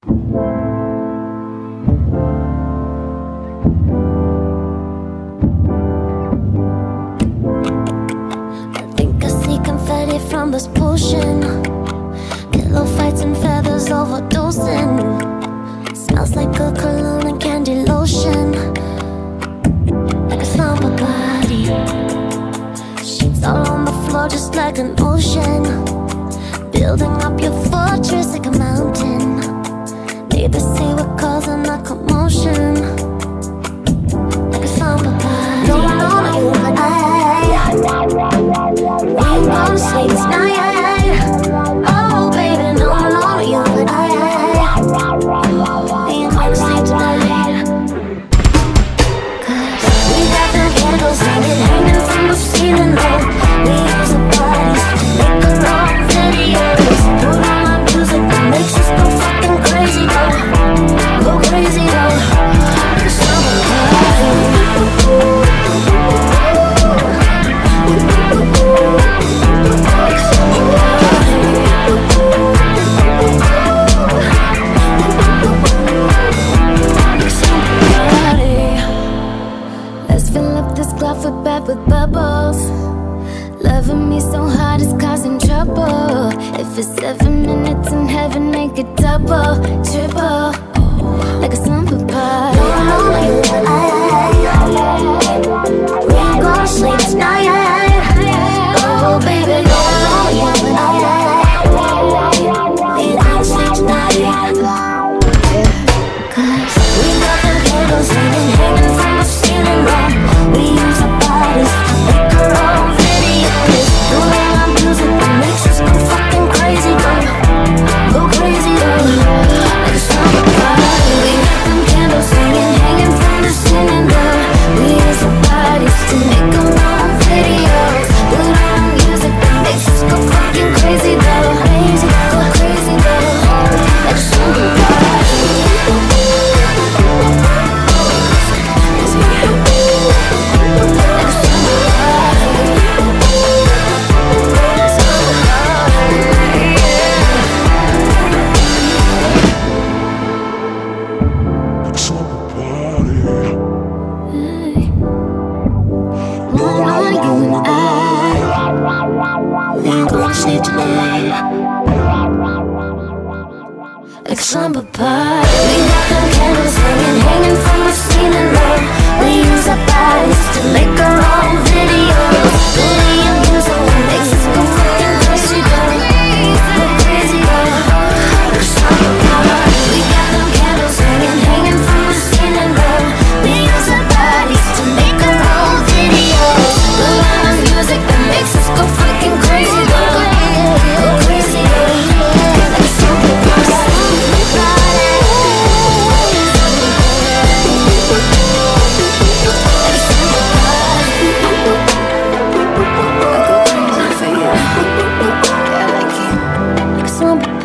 confetti from this potion. Pillow fights and feathers overdosing. Smells like a cologne and candy lotion. Like a slumber party. Sheets all on the floor just like an ocean. Building up your fortress like a mountain. Neighbors say we're causing a commotion. Like a slumber party. No, you and we ain't gonna sleep tonight. Oh baby, no, you and we ain't gonna sleep tonight. 'Cause we got the candles hanging from the ceiling, though. We use our bodies to make our own videos. Put on our music that makes us go fucking crazy, though. Go crazy, though. Like a summer party. Let's fill up this glove with bed with bubbles. Loving me so hard it's causing trouble. If it's 7 minutes in heaven, make it double, triple. Like a slumber party. We ain't gonna sleep tonight. Oh baby, no, you and we ain't gonna sleep tonight. 'Cause we got the candles hanging from the ceiling, though. We use our bodies to make our own videos. Put on our music that makes us go fucking crazy, though. Go crazy, though. Like a summer party. We got them candles hanging from the ceiling, though. We use our bodies to make our own videos. Put on our music that makes us go fucking crazy, though. Crazy, go crazy, though. Like a summer party. Like slumber party. We got them candles hanging from the ceiling, though. We use our bodies to make our own videos. Playing music that makes us go fucking crazy, though. Go crazy, though. Like slumber party. We got them candles hanging from the ceiling, though. We use our bodies to make our own videos. Put on the music that makes us go fucking crazy, though. Go crazy, though. Like slumber party. Slumber